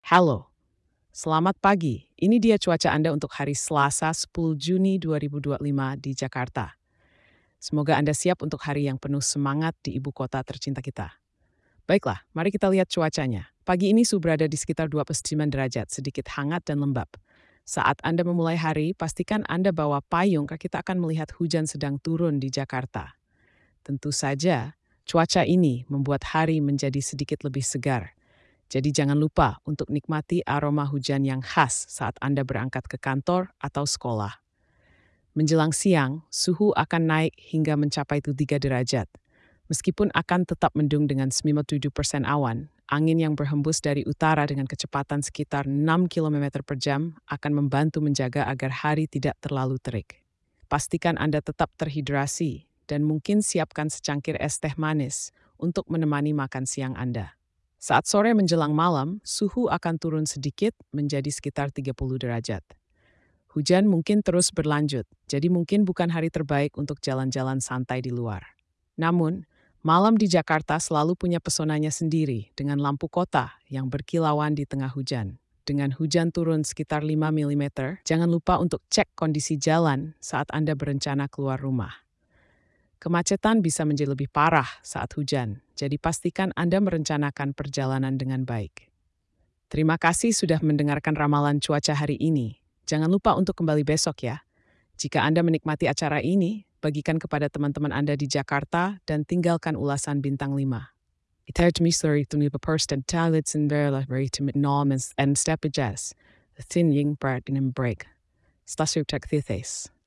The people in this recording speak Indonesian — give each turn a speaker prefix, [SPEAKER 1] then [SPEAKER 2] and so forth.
[SPEAKER 1] Halo, selamat pagi. Ini dia cuaca Anda untuk hari Selasa 10 Juni 2025 di Jakarta. Semoga Anda siap untuk hari yang penuh semangat di ibu kota tercinta kita. Baiklah, mari kita lihat cuacanya. Pagi ini suhu berada di sekitar 29 derajat, sedikit hangat dan lembab. Saat Anda memulai hari, pastikan Anda bawa payung karena kita akan melihat hujan sedang turun di Jakarta. Tentu saja, cuaca ini membuat hari menjadi sedikit lebih segar. Jadi jangan lupa untuk nikmati aroma hujan yang khas saat Anda berangkat ke kantor atau sekolah. Menjelang siang, suhu akan naik hingga mencapai 3 derajat. Meskipun akan tetap mendung dengan 97% awan, angin yang berhembus dari utara dengan kecepatan sekitar 6 km per jam akan membantu menjaga agar hari tidak terlalu terik. Pastikan Anda tetap terhidrasi dan mungkin siapkan secangkir es teh manis untuk menemani makan siang Anda. Saat sore menjelang malam, suhu akan turun sedikit menjadi sekitar 30 derajat. Hujan mungkin terus berlanjut, jadi mungkin bukan hari terbaik untuk jalan-jalan santai di luar. Namun, malam di Jakarta selalu punya pesonanya sendiri dengan lampu kota yang berkilauan di tengah hujan. Dengan hujan turun sekitar 5 mm, jangan lupa untuk cek kondisi jalan saat Anda berencana keluar rumah. Kemacetan bisa menjadi lebih parah saat hujan, jadi pastikan Anda merencanakan perjalanan dengan baik. Terima kasih sudah mendengarkan ramalan cuaca hari ini. Jangan lupa untuk kembali besok ya. Jika Anda menikmati acara ini, bagikan kepada teman-teman Anda di Jakarta dan tinggalkan ulasan bintang 5. Ita't mystery to me person talents and verla to enormous and step jazz. The thin ying break in break. Stasuk tek